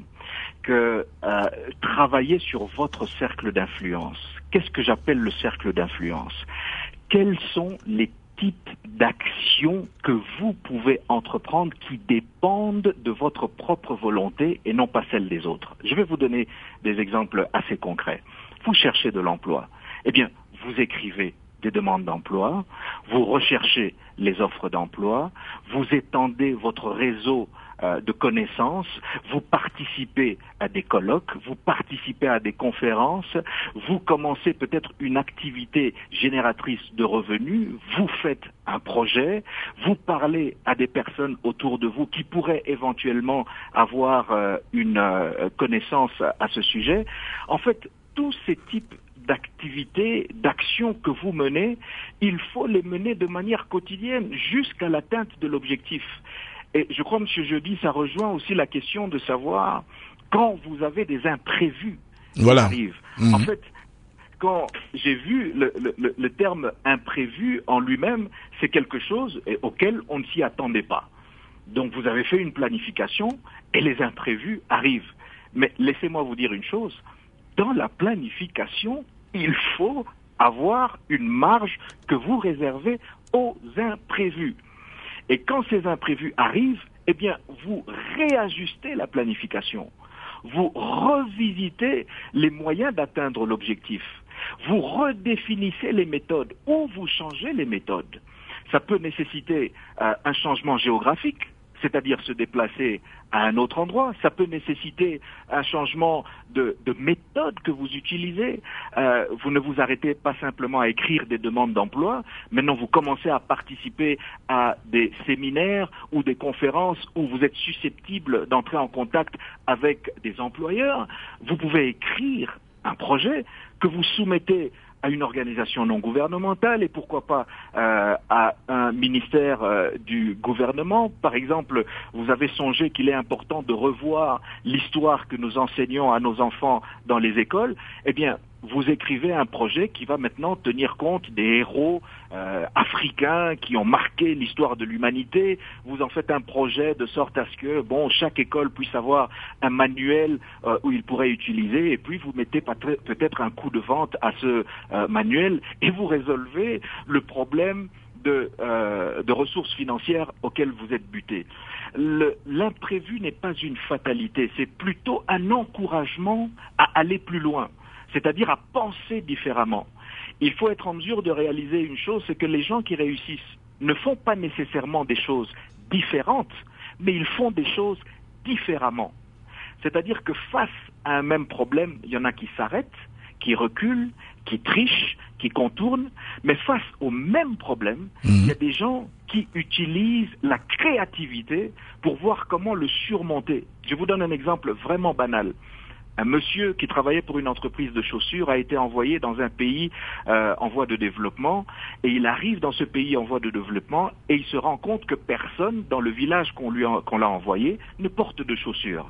que euh, travaillez sur votre cercle d'influence. Qu'est-ce que j'appelle le cercle d'influence? Quels sont les types d'actions que vous pouvez entreprendre qui dépendent de votre propre volonté et non pas celle des autres? Je vais vous donner des exemples assez concrets. Vous cherchez de l'emploi. Eh bien, vous écrivez des demandes d'emploi, vous recherchez les offres d'emploi, vous étendez votre réseau euh, de connaissances, vous participez à des colloques, vous participez à des conférences, vous commencez peut-être une activité génératrice de revenus, vous faites un projet, vous parlez à des personnes autour de vous qui pourraient éventuellement avoir euh, une euh, connaissance à ce sujet. En fait, tous ces types d'activités, d'actions que vous menez, il faut les mener de manière quotidienne jusqu'à l'atteinte de l'objectif. Et je crois, M. Jeudi, ça rejoint aussi la question de savoir quand vous avez des imprévus voilà. qui arrivent. Mmh. En fait, quand j'ai vu le, le, le terme imprévu en lui-même, c'est quelque chose auquel on ne s'y attendait pas. Donc vous avez fait une planification et les imprévus arrivent. Mais laissez-moi vous dire une chose, dans la planification, il faut avoir une marge que vous réservez aux imprévus. Et quand ces imprévus arrivent, eh bien, vous réajustez la planification. Vous revisitez les moyens d'atteindre l'objectif. Vous redéfinissez les méthodes ou vous changez les méthodes. Ça peut nécessiter euh, un changement géographique, c'est-à-dire se déplacer à un autre endroit. Ça peut nécessiter un changement de, de méthode que vous utilisez. Euh, vous ne vous arrêtez pas simplement à écrire des demandes d'emploi. Maintenant, vous commencez à participer à des séminaires ou des conférences où vous êtes susceptible d'entrer en contact avec des employeurs. Vous pouvez écrire un projet que vous soumettez à une organisation non gouvernementale et pourquoi pas euh, à un ministère euh, du gouvernement. Par exemple, vous avez songé qu'il est important de revoir l'histoire que nous enseignons à nos enfants dans les écoles. Eh bien, vous écrivez un projet qui va maintenant tenir compte des héros euh, africains qui ont marqué l'histoire de l'humanité. Vous en faites un projet de sorte à ce que, bon, chaque école puisse avoir un manuel euh, où il pourrait utiliser, et puis vous mettez peut-être un coup de vente à ce euh, manuel et vous résolvez le problème de, euh, de ressources financières auxquelles vous êtes buté. Le, l'imprévu n'est pas une fatalité, c'est plutôt un encouragement à aller plus loin, c'est-à-dire à penser différemment. Il faut être en mesure de réaliser une chose, c'est que les gens qui réussissent ne font pas nécessairement des choses différentes, mais ils font des choses différemment. C'est-à-dire que face à un même problème, il y en a qui s'arrêtent, qui reculent, qui trichent, qui contournent, mais face au même problème, mmh. il y a des gens qui utilisent la créativité pour voir comment le surmonter. Je vous donne un exemple vraiment banal. Un monsieur qui travaillait pour une entreprise de chaussures a été envoyé dans un pays euh, en voie de développement et il arrive dans ce pays en voie de développement et il se rend compte que personne dans le village qu'on lui a, qu'on l'a envoyé ne porte de chaussures.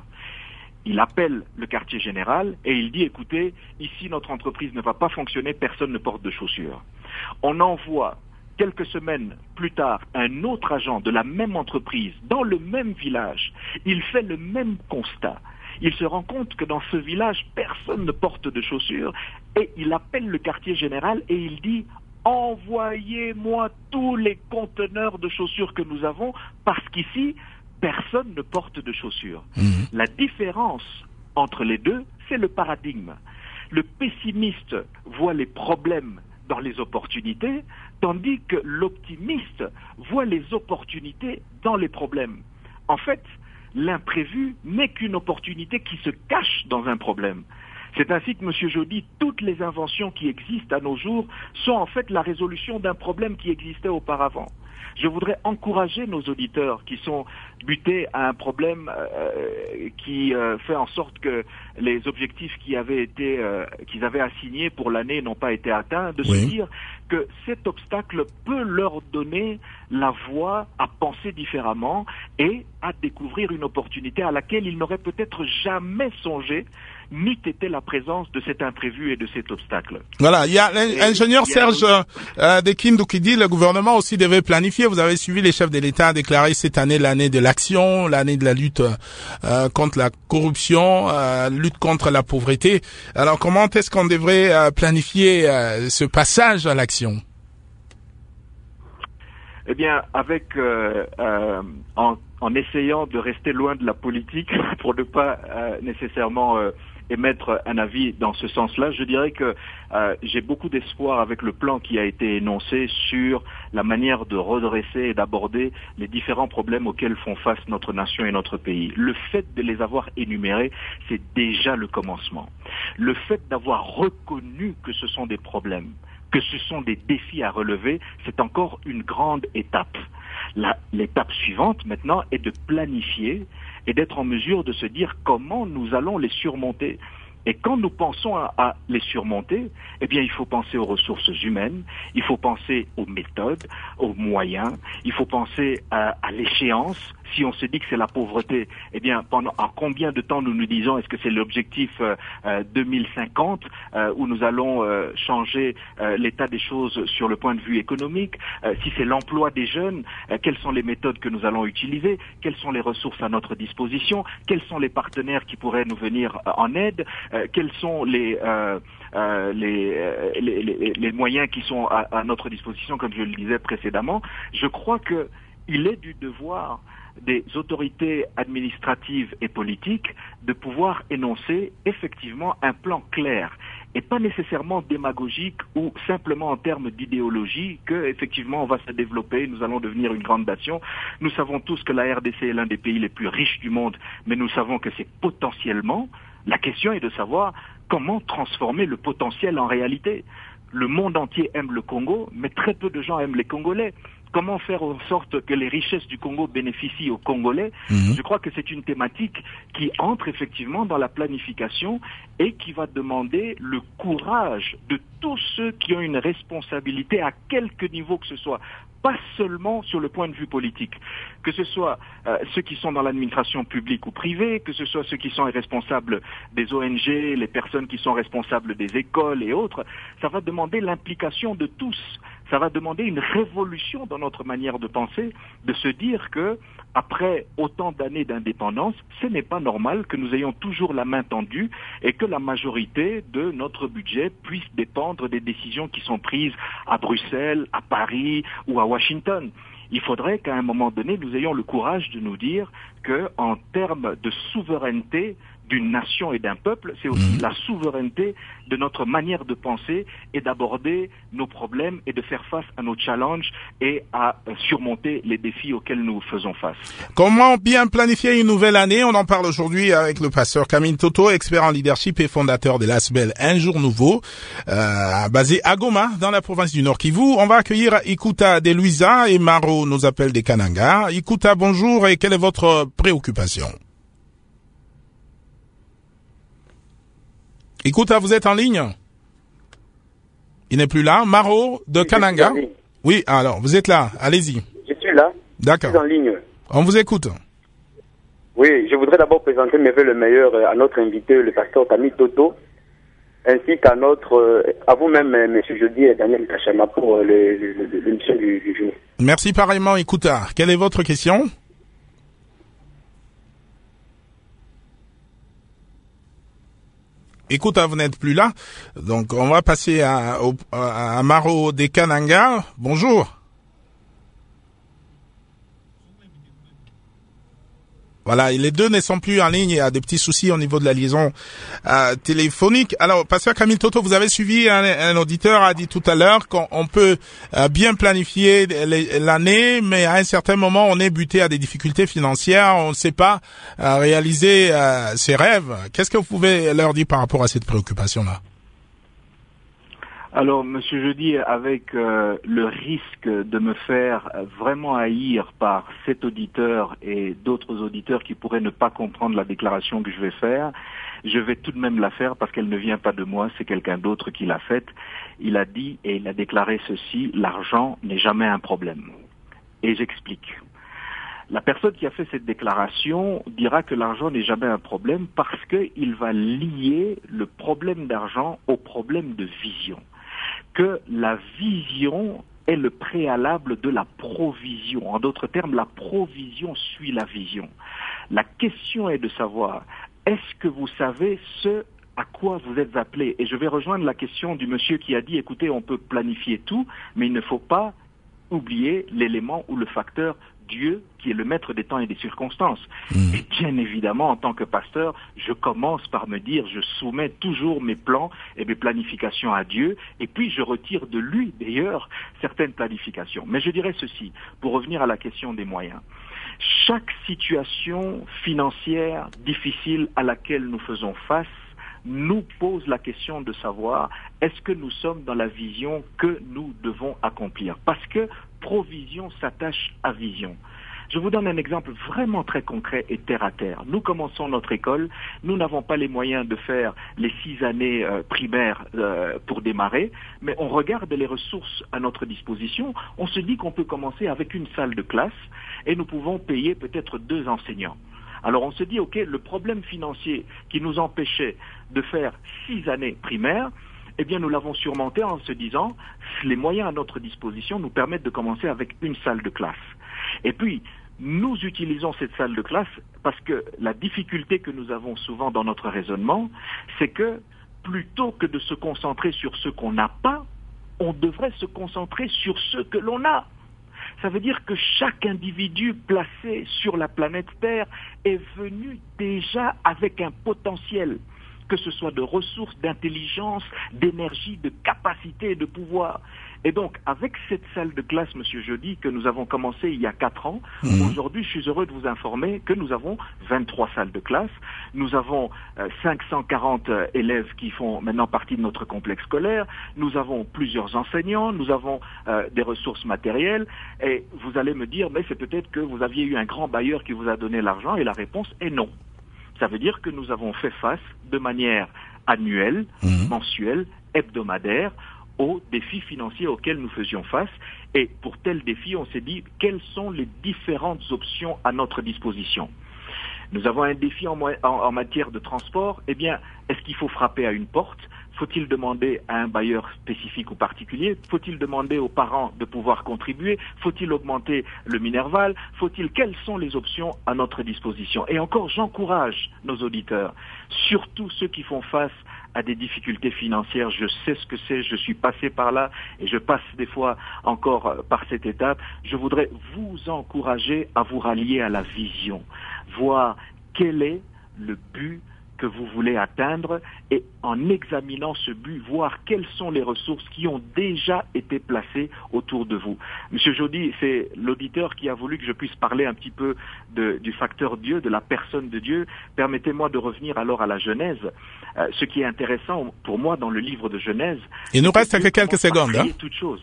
Il appelle le quartier général et il dit, écoutez, ici notre entreprise ne va pas fonctionner, personne ne porte de chaussures. On envoie quelques semaines plus tard un autre agent de la même entreprise dans le même village. Il fait le même constat. Il se rend compte que dans ce village, personne ne porte de chaussures et il appelle le quartier général et il dit, envoyez-moi tous les conteneurs de chaussures que nous avons, parce qu'ici, personne ne porte de chaussures. Mmh. La différence entre les deux, c'est le paradigme. Le pessimiste voit les problèmes dans les opportunités, tandis que l'optimiste voit les opportunités dans les problèmes. En fait, l'imprévu n'est qu'une opportunité qui se cache dans un problème. C'est ainsi que, Monsieur Jody, toutes les inventions qui existent à nos jours sont en fait la résolution d'un problème qui existait auparavant. Je voudrais encourager nos auditeurs qui sont butés à un problème euh, qui euh, fait en sorte que les objectifs qui avaient été, euh, qu'ils avaient assignés pour l'année n'ont pas été atteints, de oui. se dire que cet obstacle peut leur donner la voie à penser différemment et à découvrir une opportunité à laquelle ils n'auraient peut-être jamais songé, n'eût été la présence de cet imprévu et de cet obstacle. Voilà, il y a l'ingénieur Serge euh, Dekindou qui dit le gouvernement aussi devait planifier. Vous avez suivi les chefs de l'État déclarer cette année l'année de l'action, l'année de la lutte euh, contre la corruption, euh, lutte contre la pauvreté. Alors comment est-ce qu'on devrait euh, planifier euh, ce passage à l'action? Eh bien, avec euh, euh, en, en essayant de rester loin de la politique pour ne pas euh, nécessairement euh, émettre un avis dans ce sens-là, je dirais que euh, j'ai beaucoup d'espoir avec le plan qui a été énoncé sur la manière de redresser et d'aborder les différents problèmes auxquels font face notre nation et notre pays. Le fait de les avoir énumérés, c'est déjà le commencement. Le fait d'avoir reconnu que ce sont des problèmes, que ce sont des défis à relever, c'est encore une grande étape. La, l'étape suivante, maintenant, est de planifier et d'être en mesure de se dire comment nous allons les surmonter. Et quand nous pensons à, à les surmonter, eh bien, il faut penser aux ressources humaines, il faut penser aux méthodes, aux moyens, il faut penser à, à l'échéance. Si on se dit que c'est la pauvreté, eh bien, pendant en combien de temps nous nous disons, est-ce que c'est l'objectif euh, euh, deux mille cinquante euh, où nous allons euh, changer euh, l'état des choses sur le point de vue économique? euh, Si c'est l'emploi des jeunes, euh, quelles sont les méthodes que nous allons utiliser? Quelles sont les ressources à notre disposition? Quels sont les partenaires qui pourraient nous venir euh, en aide? euh, Quels sont les, euh, euh, les, euh, les, les, les moyens qui sont à, à notre disposition, comme je le disais précédemment? Je crois que il est du devoir des autorités administratives et politiques de pouvoir énoncer effectivement un plan clair et pas nécessairement démagogique ou simplement en termes d'idéologie que effectivement on va se développer, nous allons devenir une grande nation. Nous savons tous que la R D C est l'un des pays les plus riches du monde, mais nous savons que c'est potentiellement. La question est de savoir comment transformer le potentiel en réalité. Le monde entier aime le Congo, mais très peu de gens aiment les Congolais. Comment faire en sorte que les richesses du Congo bénéficient aux Congolais? Mmh. Je crois que c'est une thématique qui entre effectivement dans la planification et qui va demander le courage de tous ceux qui ont une responsabilité à quelque niveau que ce soit. Pas seulement sur le point de vue politique, que ce soit euh, ceux qui sont dans l'administration publique ou privée, que ce soit ceux qui sont responsables des O N G, les personnes qui sont responsables des écoles et autres, ça va demander l'implication de tous. Ça va demander une révolution dans notre manière de penser, de se dire que après autant d'années d'indépendance, ce n'est pas normal que nous ayons toujours la main tendue et que la majorité de notre budget puisse dépendre des décisions qui sont prises à Bruxelles, à Paris ou à Washington. Il faudrait qu'à un moment donné, nous ayons le courage de nous dire que, en termes de souveraineté d'une nation et d'un peuple, c'est aussi mmh. la souveraineté de notre manière de penser et d'aborder nos problèmes et de faire face à nos challenges et à surmonter les défis auxquels nous faisons face. Comment bien planifier une nouvelle année? On en parle aujourd'hui avec le pasteur Camille Toto, expert en leadership et fondateur de l'A S B L Un Jour Nouveau, euh, basé à Goma, dans la province du Nord Kivu. On va accueillir Ikuta de Luisa et Maro nous appelle des Kananga. Ikuta, bonjour, et quelle est votre préoccupation? Écoute, vous êtes en ligne? Il n'est plus là. Maro de oui, Kananga. Oui, alors, vous êtes là. Allez-y. Je suis là. D'accord. Je suis en ligne. On vous écoute. Oui, je voudrais d'abord présenter mes vœux le meilleur à notre invité, le pasteur Camille Toto, ainsi qu'à notre, à vous-même, M. Jody et Daniel Kachama pour l'émission du, du jour. Merci pareillement, Écoutard. Quelle est votre question? écoute, vous n'êtes plus là. Donc, on va passer à, à, à Maro de Kananga. Bonjour. Voilà, les deux ne sont plus en ligne, il y a des petits soucis au niveau de la liaison euh, téléphonique. Alors, Pasteur Camille Toto, vous avez suivi, un, un auditeur a dit tout à l'heure qu'on peut euh, bien planifier l'année, mais à un certain moment, on est buté à des difficultés financières, on ne sait pas euh, réaliser euh, ses rêves. Qu'est-ce que vous pouvez leur dire par rapport à cette préoccupation-là? Alors, Monsieur Jeudi, avec euh, le risque de me faire vraiment haïr par cet auditeur et d'autres auditeurs qui pourraient ne pas comprendre la déclaration que je vais faire, je vais tout de même la faire parce qu'elle ne vient pas de moi, c'est quelqu'un d'autre qui l'a faite. Il a dit et il a déclaré ceci: l'argent n'est jamais un problème. Et j'explique. La personne qui a fait cette déclaration dira que l'argent n'est jamais un problème parce qu'il va lier le problème d'argent au problème de vision. Que la vision est le préalable de la provision. En d'autres termes, la provision suit la vision. La question est de savoir, est-ce que vous savez ce à quoi vous êtes appelé? Et je vais rejoindre la question du monsieur qui a dit, écoutez, on peut planifier tout, mais il ne faut pas oublier l'élément ou le facteur Dieu qui est le maître des temps et des circonstances. Mmh. Et bien évidemment, en tant que pasteur, je commence par me dire, je soumets toujours mes plans et mes planifications à Dieu, et puis je retire de lui, d'ailleurs, certaines planifications. Mais je dirais ceci, pour revenir à la question des moyens. Chaque situation financière difficile à laquelle nous faisons face nous pose la question de savoir, est-ce que nous sommes dans la vision que nous devons accomplir? Parce que provision s'attache à vision. Je vous donne un exemple vraiment très concret et terre à terre. Nous commençons notre école, nous n'avons pas les moyens de faire les six années euh, primaires euh, pour démarrer, mais on regarde les ressources à notre disposition, on se dit qu'on peut commencer avec une salle de classe et nous pouvons payer peut-être deux enseignants. Alors on se dit, ok, le problème financier qui nous empêchait de faire six années primaires, eh bien nous l'avons surmonté en se disant, les moyens à notre disposition nous permettent de commencer avec une salle de classe. Et puis, nous utilisons cette salle de classe parce que la difficulté que nous avons souvent dans notre raisonnement, c'est que plutôt que de se concentrer sur ce qu'on n'a pas, on devrait se concentrer sur ce que l'on a. Ça veut dire que chaque individu placé sur la planète Terre est venu déjà avec un potentiel, que ce soit de ressources, d'intelligence, d'énergie, de capacité et de pouvoir. Et donc, avec cette salle de classe, Monsieur Jeudi, que nous avons commencé il y a quatre ans, mmh. aujourd'hui, je suis heureux de vous informer que nous avons vingt-trois salles de classe. Nous avons euh, cinq cent quarante euh, élèves qui font maintenant partie de notre complexe scolaire. Nous avons plusieurs enseignants. Nous avons euh, des ressources matérielles. Et vous allez me dire, mais c'est peut-être que vous aviez eu un grand bailleur qui vous a donné l'argent. Et la réponse est non. Ça veut dire que nous avons fait face de manière annuelle, mmh. mensuelle, hebdomadaire, aux défis financiers auxquels nous faisions face. Et pour tel défi, on s'est dit, quelles sont les différentes options à notre disposition? Nous avons un défi en, en, en matière de transport. Eh bien, est-ce qu'il faut frapper à une porte? Faut-il demander à un bailleur spécifique ou particulier? Faut-il demander aux parents de pouvoir contribuer? Faut-il augmenter le Minerval? Faut-il, quelles sont les options à notre disposition? Et encore, j'encourage nos auditeurs, surtout ceux qui font face à des difficultés financières. Je sais ce que c'est, je suis passé par là et je passe des fois encore par cette étape. Je voudrais vous encourager à vous rallier à la vision, voir quel est le but que vous voulez atteindre et en examinant ce but, voir quelles sont les ressources qui ont déjà été placées autour de vous. Monsieur Jeudi, c'est l'auditeur qui a voulu que je puisse parler un petit peu de, du facteur Dieu, de la personne de Dieu. Permettez-moi de revenir alors à la Genèse. Euh, ce qui est intéressant pour moi dans le livre de Genèse... Il nous reste que quelques secondes. Hein? Toute chose.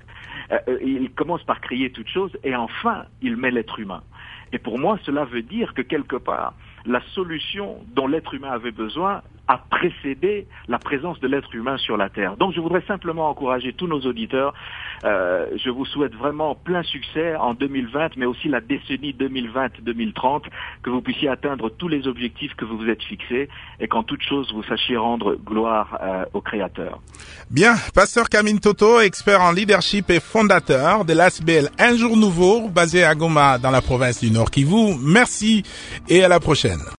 Euh, il commence par créer toute chose et enfin, il met l'être humain. Et pour moi, cela veut dire que quelque part, la solution dont l'être humain avait besoin a précédé la présence de l'être humain sur la Terre. Donc je voudrais simplement encourager tous nos auditeurs. Euh, je vous souhaite vraiment plein succès en deux mille vingt, mais aussi la décennie deux mille vingt deux mille trente, que vous puissiez atteindre tous les objectifs que vous vous êtes fixés et qu'en toute chose, vous sachiez rendre gloire euh, au Créateur. Bien, Pasteur Camille Toto, expert en leadership et fondateur de l'A S B L Un Jour Nouveau, basé à Goma dans la province du Nord Kivu. Merci et à la prochaine.